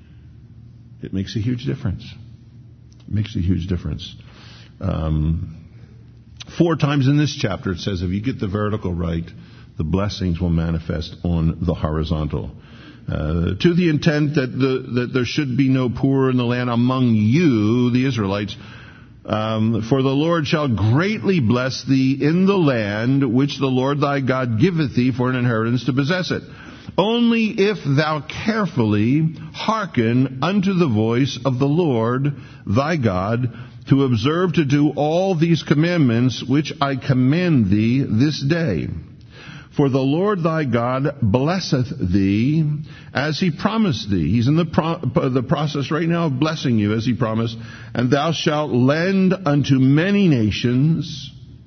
it makes a huge difference. It makes a huge difference. Um, four times in this chapter it says, if you get the vertical right, the blessings will manifest on the horizontal. Uh, to the intent that the, that there should be no poor in the land among you, the Israelites, um, for the Lord shall greatly bless thee in the land which the Lord thy God giveth thee for an inheritance to possess it. Only if thou carefully hearken unto the voice of the Lord thy God, to observe to do all these commandments which I command thee this day. For the Lord thy God blesseth thee as He promised thee. He's in the, pro- the process right now of blessing you as He promised. And thou shalt lend unto many nations,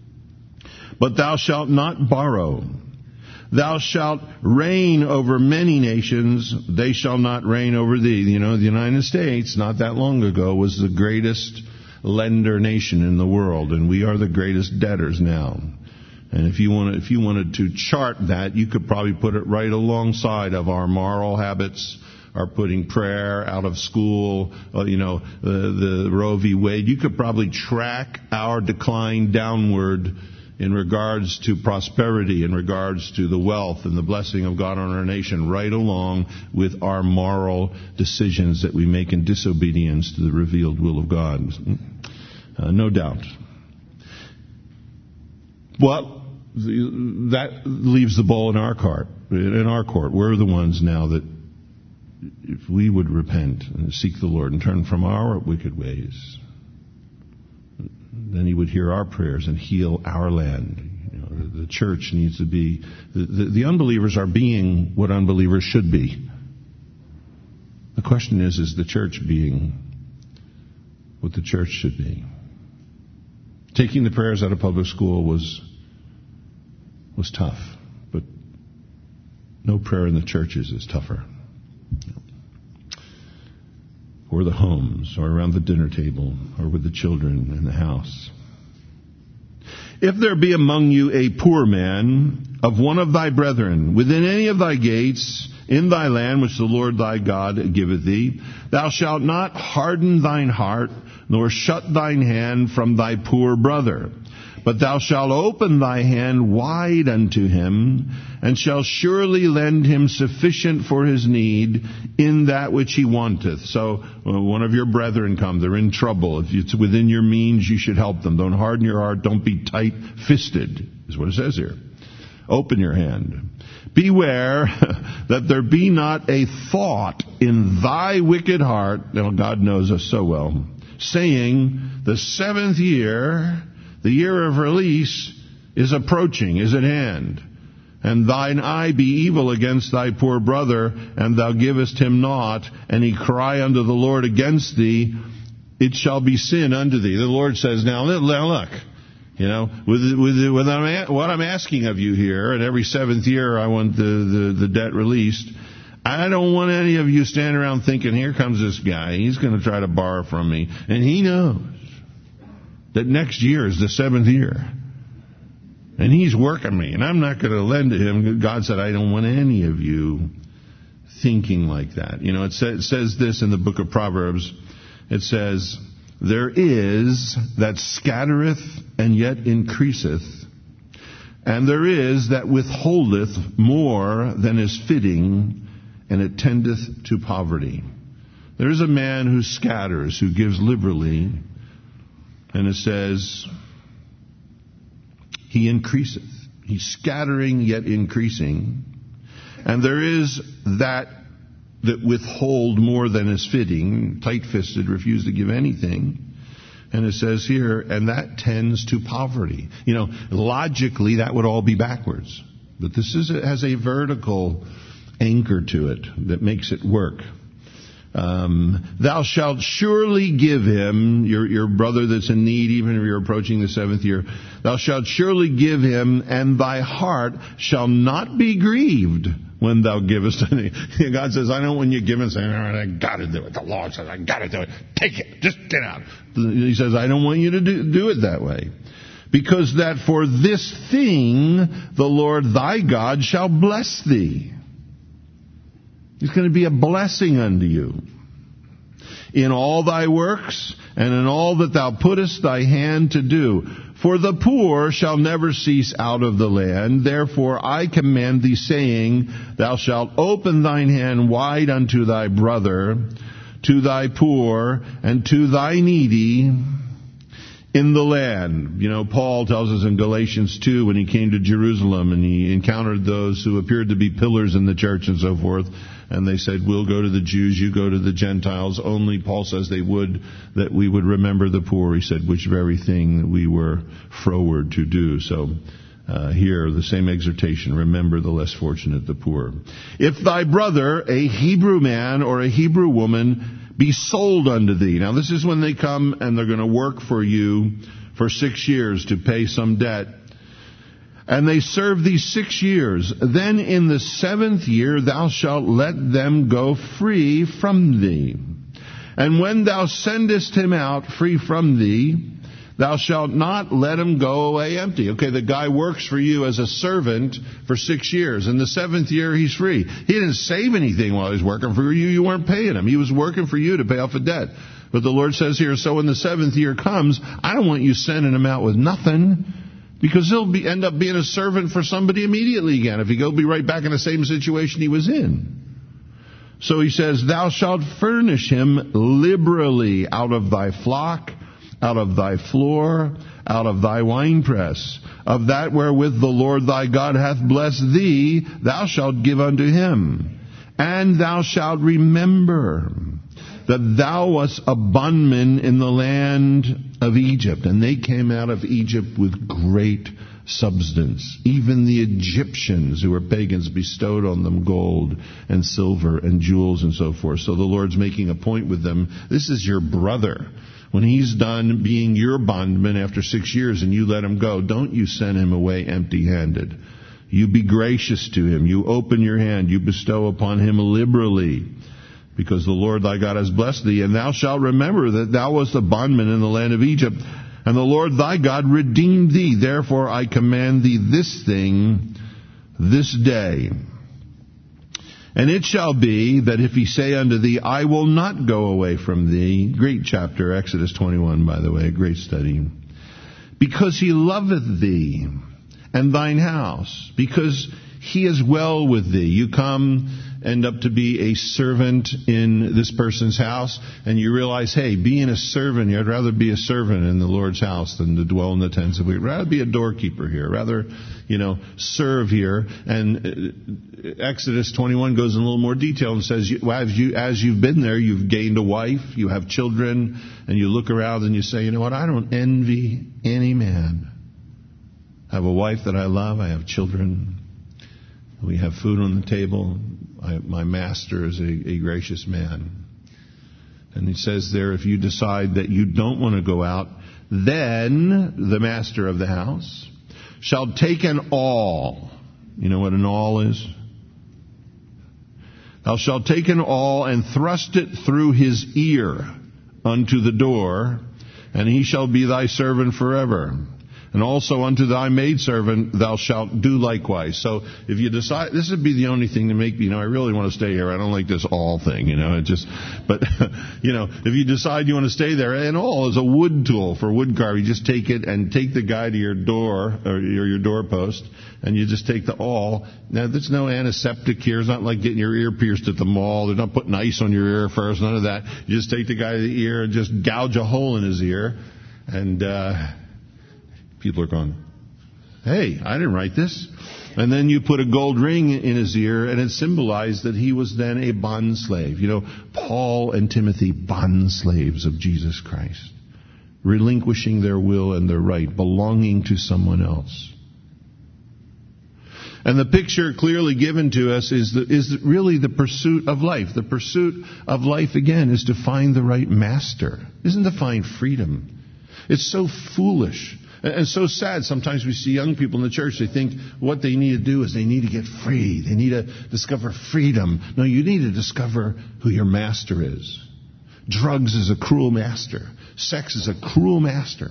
but thou shalt not borrow. Thou shalt reign over many nations, they shall not reign over thee. You know, the United States, not that long ago, was the greatest lender nation in the world, and we are the greatest debtors now. And if you wanted, if you wanted to chart that, you could probably put it right alongside of our moral habits, our putting prayer out of school, uh, you know, the, the Roe v. Wade. You could probably track our decline downward in regards to prosperity, in regards to the wealth and the blessing of God on our nation, right along with our moral decisions that we make in disobedience to the revealed will of God. Uh, no doubt. Well, that leaves the ball in our court. In our court, we're the ones now that, if we would repent and seek the Lord and turn from our wicked ways, then He would hear our prayers and heal our land. You know, the church needs to be, the, the, the unbelievers are being what unbelievers should be. The question is, is the church being what the church should be? Taking the prayers out of public school was was tough, but no prayer in the churches is tougher. Or the homes, or around the dinner table, or with the children in the house. If there be among you a poor man of one of thy brethren within any of thy gates in thy land which the Lord thy God giveth thee, thou shalt not harden thine heart, nor shut thine hand from thy poor brother. But thou shalt open thy hand wide unto him, and shalt surely lend him sufficient for his need in that which he wanteth. So, uh, one of your brethren come, they're in trouble. If it's within your means, you should help them. Don't harden your heart, don't be tight-fisted, is what it says here. Open your hand. Beware that there be not a thought in thy wicked heart, now God knows us so well, saying, the seventh year, the year of release, is approaching, is at hand. And thine eye be evil against thy poor brother, and thou givest him naught, and he cry unto the Lord against thee, it shall be sin unto thee. The Lord says, now look, you know, with, with, with what I'm asking of you here, and every seventh year I want the, the, the debt released, I don't want any of you standing around thinking, here comes this guy, he's going to try to borrow from me, and he knows that next year is the seventh year. And he's working me, and I'm not going to lend to him. God said, I don't want any of you thinking like that. You know, it, sa- it says this in the book of Proverbs. It says, there is that scattereth and yet increaseth, and there is that withholdeth more than is fitting, and it tendeth to poverty. There is a man who scatters, who gives liberally, and it says, he increaseth. He's scattering yet increasing. And there is that that withhold more than is fitting, tight-fisted, refuse to give anything. And it says here, and that tends to poverty. You know, logically that would all be backwards. But this is has a vertical anchor to it that makes it work. Um, thou shalt surely give him, your, your brother that's in need, even if you're approaching the seventh year, thou shalt surely give him, and thy heart shall not be grieved when thou givest any. God says, I don't want you giving, saying, all right, I gotta do it. The Lord says, I gotta do it. Take it. Just get out. He says, I don't want you to do, do it that way. Because that for this thing the Lord thy God shall bless thee. It's going to be a blessing unto you in all thy works and in all that thou puttest thy hand to do. For the poor shall never cease out of the land. Therefore I command thee, saying, thou shalt open thine hand wide unto thy brother, to thy poor, and to thy needy in the land. You know, Paul tells us in Galatians two, when he came to Jerusalem and he encountered those who appeared to be pillars in the church and so forth, and they said, we'll go to the Jews, you go to the Gentiles. Only, Paul says, they would, that we would remember the poor. He said, which very thing that we were froward to do. So, uh, here, the same exhortation, remember the less fortunate, the poor. If thy brother, a Hebrew man or a Hebrew woman, be sold unto thee. Now this is when they come and they're going to work for you for six years to pay some debt. And they serve thee six years. Then in the seventh year thou shalt let them go free from thee. And when thou sendest him out free from thee, thou shalt not let him go away empty. Okay, the guy works for you as a servant for six years. In the seventh year, he's free. He didn't save anything while he was working for you. You weren't paying him. He was working for you to pay off a debt. But the Lord says here, so when the seventh year comes, I don't want you sending him out with nothing, because he'll be, end up being a servant for somebody immediately again. If he go, be right back in the same situation he was in. So he says, thou shalt furnish him liberally out of thy flock, out of thy floor, out of thy winepress. Of that wherewith the Lord thy God hath blessed thee, thou shalt give unto him. And thou shalt remember that thou wast a bondman in the land of Egypt. And they came out of Egypt with great substance. Even the Egyptians, who were pagans, bestowed on them gold and silver and jewels and so forth. So the Lord's making a point with them. This is your brother. When he's done being your bondman after six years and you let him go, don't you send him away empty-handed. You be gracious to him. You open your hand. You bestow upon him liberally. Because the Lord thy God has blessed thee. And thou shalt remember that thou wast a bondman in the land of Egypt. And the Lord thy God redeemed thee. Therefore I command thee this thing this day. And it shall be that if he say unto thee, I will not go away from thee. Great chapter, Exodus twenty-one, by the way, great study. Because he loveth thee and thine house, because he is well with thee. You come, end up to be a servant in this person's house, and you realize, hey, being a servant here, I'd rather be a servant in the Lord's house than to dwell in the tents of wickedness. I'd rather be a doorkeeper here, rather, you know, serve here. And Exodus twenty-one goes in a little more detail and says, as, you, as you've been there, you've gained a wife, you have children, and you look around and you say, you know what, I don't envy any man. I have a wife that I love, I have children, we have food on the table. I, my master is a, a gracious man. And he says there, if you decide that you don't want to go out, then the master of the house shall take an awl. You know what an awl is? Thou shalt take an awl and thrust it through his ear unto the door, and he shall be thy servant forever. And also unto thy maidservant thou shalt do likewise. So if you decide, this would be the only thing to make, you know, I really want to stay here. I don't like this awl thing, you know, it just, but, you know, if you decide you want to stay there, an awl is a wood tool for wood carving. You just take it and take the guy to your door, or your, your doorpost, and you just take the awl. Now, there's no antiseptic here. It's not like getting your ear pierced at the mall. They're not putting ice on your ear first, none of that. You just take the guy to the ear and just gouge a hole in his ear, and, uh, people are going, hey, I didn't write this. And then you put a gold ring in his ear, and it symbolized that he was then a bond slave. You know, Paul and Timothy, bond slaves of Jesus Christ, relinquishing their will and their right, belonging to someone else. And the picture clearly given to us is the, is really the pursuit of life. The pursuit of life, again, is to find the right master. Isn't to find freedom. It's so foolish. And so sad. Sometimes we see young people in the church, they think what they need to do is they need to get free. They need to discover freedom. No, you need to discover who your master is. Drugs is a cruel master. Sex is a cruel master.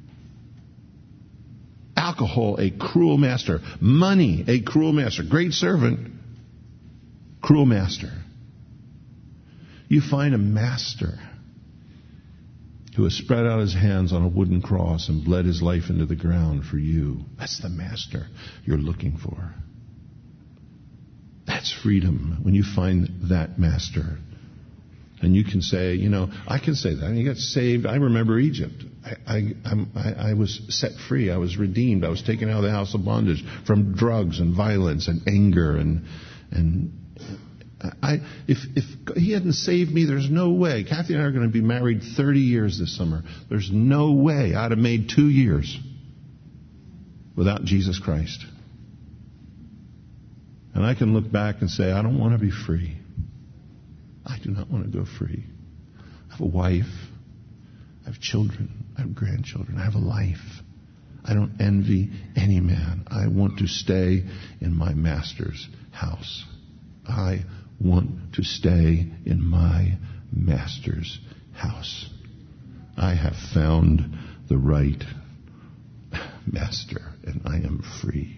Alcohol, a cruel master. Money, a cruel master. Great servant, cruel master. You find a master who has spread out his hands on a wooden cross and bled his life into the ground for you. That's the master you're looking for. That's freedom, when you find that master. And you can say, you know, I can say that. I mean, you got saved. I remember Egypt. I, I, I'm, I, I was set free. I was redeemed. I was taken out of the house of bondage from drugs and violence and anger and and. I, if, if he hadn't saved me, there's no way. Kathy and I are going to be married thirty years this summer. There's no way I'd have made two years without Jesus Christ. And I can look back and say, I don't want to be free. I do not want to go free. I have a wife. I have children. I have grandchildren. I have a life. I don't envy any man. I want to stay in my master's house. I want to stay in my master's house. I have found the right master, and I am free.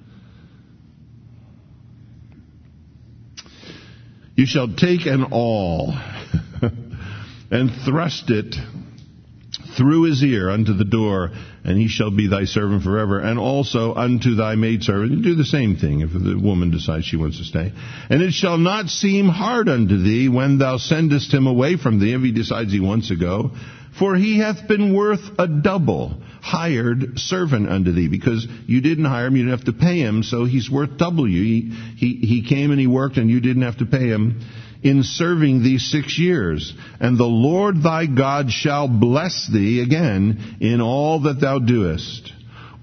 You shall take an awl and thrust it through his ear unto the door, and he shall be thy servant forever, and also unto thy maidservant. And do the same thing if the woman decides she wants to stay. And it shall not seem hard unto thee when thou sendest him away from thee, if he decides he wants to go, for he hath been worth a double hired servant unto thee, because you didn't hire him, you didn't have to pay him, so he's worth double you. He, he, he came and he worked, and you didn't have to pay him in serving thee six years. And the Lord thy God shall bless thee, again, in all that thou doest.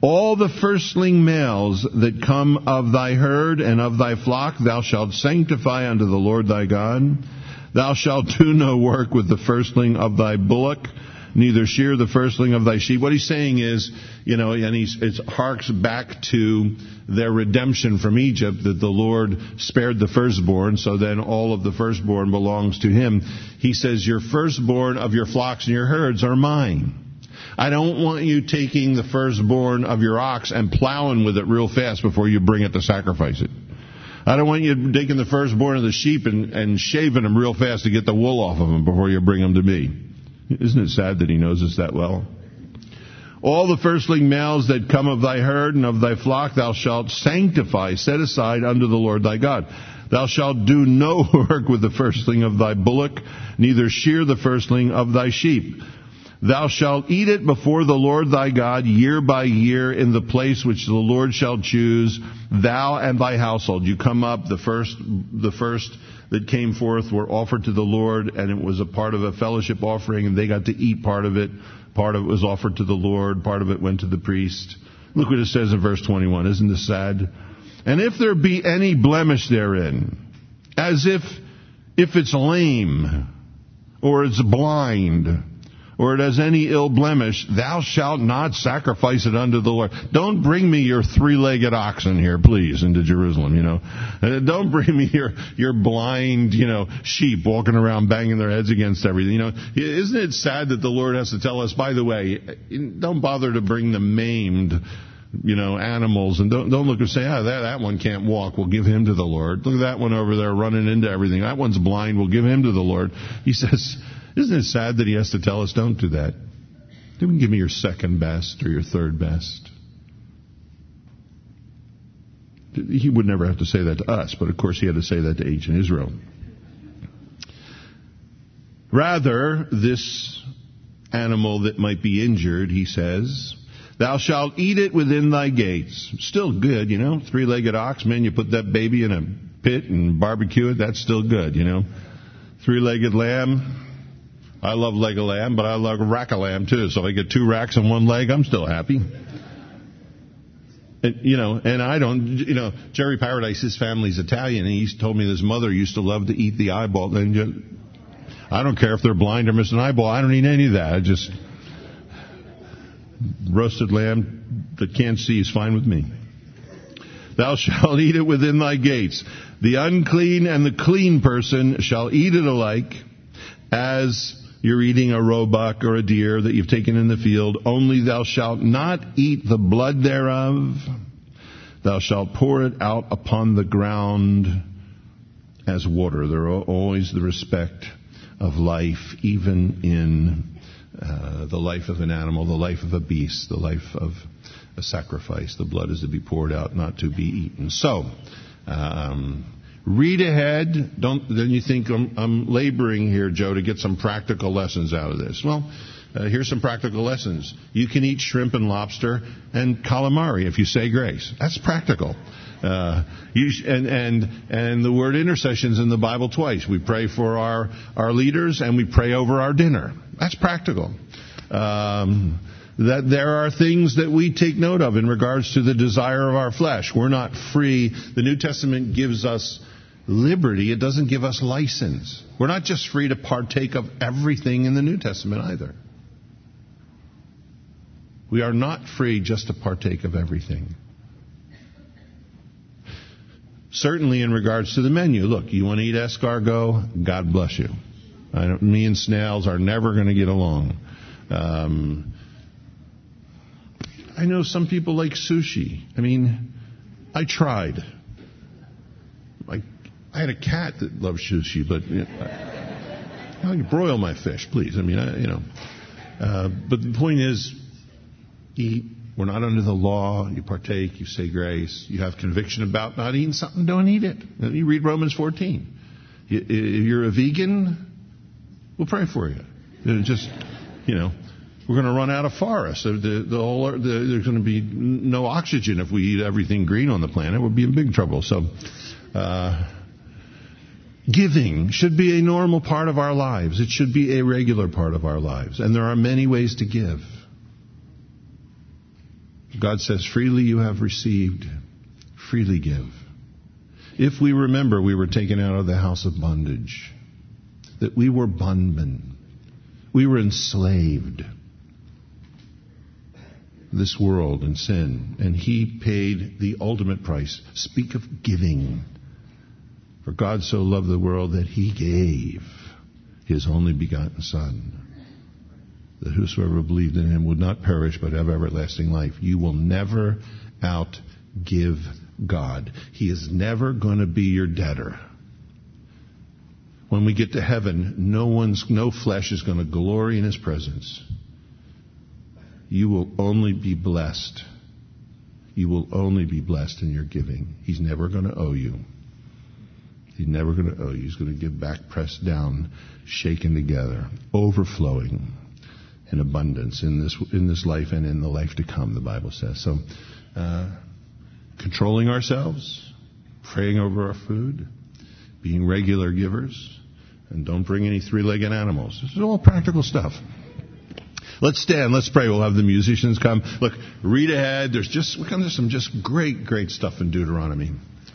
All the firstling males that come of thy herd and of thy flock thou shalt sanctify unto the Lord thy God. Thou shalt do no work with the firstling of thy bullock, neither shear the firstling of thy sheep. What he's saying is, you know, and he's, it harks back to their redemption from Egypt, that the Lord spared the firstborn, so then all of the firstborn belongs to him. He says, your firstborn of your flocks and your herds are mine. I don't want you taking the firstborn of your ox and plowing with it real fast before you bring it to sacrifice it. I don't want you taking the firstborn of the sheep and, and shaving them real fast to get the wool off of them before you bring them to me. Isn't it sad that he knows us that well? All the firstling males that come of thy herd and of thy flock thou shalt sanctify, set aside unto the Lord thy God. Thou shalt do no work with the firstling of thy bullock, neither shear the firstling of thy sheep. Thou shalt eat it before the Lord thy God year by year in the place which the Lord shall choose, thou and thy household. You come up, the first, the first that came forth were offered to the Lord, and it was a part of a fellowship offering, and they got to eat part of it. Part of it was offered to the Lord, part of it went to the priest. Look what it says in verse twenty-one. Isn't this sad? And if there be any blemish therein, as if, if it's lame, or it's blind, or it has any ill blemish, thou shalt not sacrifice it unto the Lord. Don't bring me your three-legged oxen here, please, into Jerusalem, you know. Don't bring me your, your blind, you know, sheep walking around banging their heads against everything, you know. Isn't it sad that the Lord has to tell us, by the way, don't bother to bring the maimed, you know, animals, and don't, don't look and say, ah, that, that one can't walk, we'll give him to the Lord. Look at that one over there running into everything. That one's blind, we'll give him to the Lord. He says, isn't it sad that he has to tell us, don't do that? Don't give me your second best or your third best. He would never have to say that to us, but of course he had to say that to ancient Israel. Rather, this animal that might be injured, he says, thou shalt eat it within thy gates. Still good, you know, three-legged ox, man, you put that baby in a pit and barbecue it, that's still good, you know. Three-legged lamb, I love leg of lamb, but I love rack of lamb too. So if I get two racks and one leg, I'm still happy. And, you know, and I don't, you know, Jerry Paradise, his family's Italian, and he told me his mother used to love to eat the eyeball. And just, I don't care if they're blind or miss an eyeball. I don't eat any of that. I just, roasted lamb that can't see is fine with me. Thou shalt eat it within thy gates. The unclean and the clean person shall eat it alike, as you're eating a roebuck or a deer that you've taken in the field. Only thou shalt not eat the blood thereof. Thou shalt pour it out upon the ground as water. There are always the respect of life, even in uh, the life of an animal, the life of a beast, the life of a sacrifice. The blood is to be poured out, not to be eaten. So, um, read ahead. Don't then you think I'm, I'm laboring here, Joe, to get some practical lessons out of this. Well, uh, here's some practical lessons. You can eat shrimp and lobster and calamari if you say grace. That's practical. Uh, you sh- and and and the word intercession's in the Bible twice. We pray for our our leaders and we pray over our dinner. That's practical. Um, that there are things that we take note of in regards to the desire of our flesh. We're not free. The New Testament gives us liberty. It doesn't give us license. We're not just free to partake of everything in the New Testament either. We are not free just to partake of everything. Certainly in regards to the menu. Look, you want to eat escargot? God bless you. I don't, me and snails are never going to get along. Um, I know some people like sushi. I mean, I tried. I, I had a cat that loved sushi, but you know, I, I broil my fish, please. I mean, I, you know. Uh, but the point is, eat. We're not under the law. You partake. You say grace. You have conviction about not eating something. Don't eat it. You read Romans fourteen. If you're a vegan, we'll pray for you. Just, you know, we're going to run out of forest. The, the whole, the, there's going to be no oxygen if we eat everything green on the planet. We'll be in big trouble. So, uh, giving should be a normal part of our lives. It should be a regular part of our lives. And there are many ways to give. God says, freely you have received, freely give. If we remember we were taken out of the house of bondage, that we were bondmen, we were enslaved this world and sin, and he paid the ultimate price. Speak of giving. For God so loved the world that he gave his only begotten Son, that whosoever believed in him would not perish but have everlasting life. You will never outgive God. He is never going to be your debtor. When we get to heaven, no one's, no flesh is going to glory in his presence. You will only be blessed. You will only be blessed in your giving. He's never going to owe you. He's never going to owe you. He's going to give back, pressed down, shaken together, overflowing in abundance in this in this life and in the life to come, the Bible says. So, uh, controlling ourselves, praying over our food, being regular givers, and don't bring any three-legged animals. This is all practical stuff. Let's stand. Let's pray. We'll have the musicians come. Look, read ahead. There's just there's some just great, great stuff in Deuteronomy.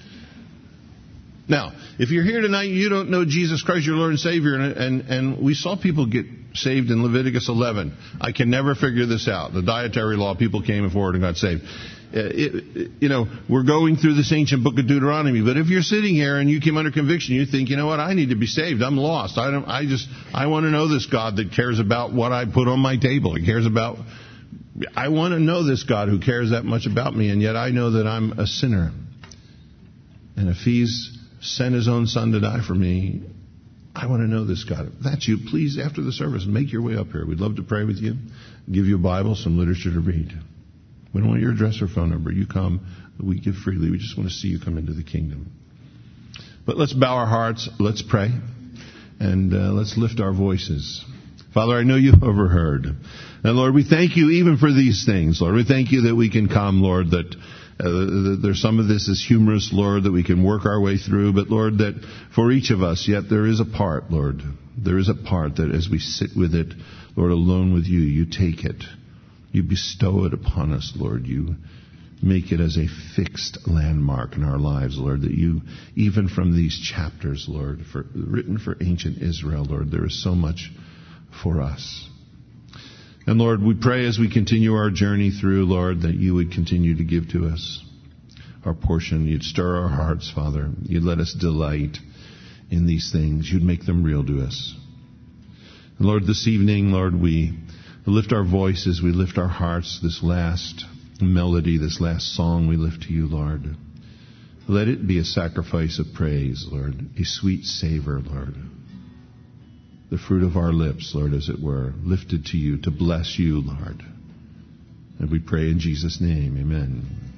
Now, if you're here tonight, you don't know Jesus Christ, your Lord and Savior, and, and, and we saw people get saved in Leviticus eleven. I can never figure this out. The dietary law, people came forward and got saved. It, it, you know, we're going through this ancient book of Deuteronomy, but if you're sitting here and you came under conviction, you think, you know what, I need to be saved. I'm lost. I don't. I just. I want to know this God that cares about what I put on my table. He cares about. I want to know this God who cares that much about me, and yet I know that I'm a sinner. And if He's sent His own Son to die for me, I want to know this God. If that's you, please, after the service, make your way up here. We'd love to pray with you, give you a Bible, some literature to read. We don't want your address or phone number. You come. We give freely. We just want to see you come into the kingdom. But let's bow our hearts. Let's pray. And uh, let's lift our voices. Father, I know you've overheard. And Lord, we thank you even for these things. Lord, we thank you that we can come, Lord, that uh, there's some of this is humorous, Lord, that we can work our way through. But Lord, that for each of us, yet there is a part, Lord. There is a part that as we sit with it, Lord, alone with you, you take it. You bestow it upon us, Lord. You make it as a fixed landmark in our lives, Lord, that you, even from these chapters, Lord, for, written for ancient Israel, Lord, there is so much for us. And Lord, we pray as we continue our journey through, Lord, that you would continue to give to us our portion. You'd stir our hearts, Father. You'd let us delight in these things. You'd make them real to us. And Lord, this evening, Lord, we lift our voices, we lift our hearts, this last melody, this last song we lift to you, Lord. Let it be a sacrifice of praise, Lord, a sweet savor, Lord. The fruit of our lips, Lord, as it were, lifted to you to bless you, Lord. And we pray in Jesus' name, amen.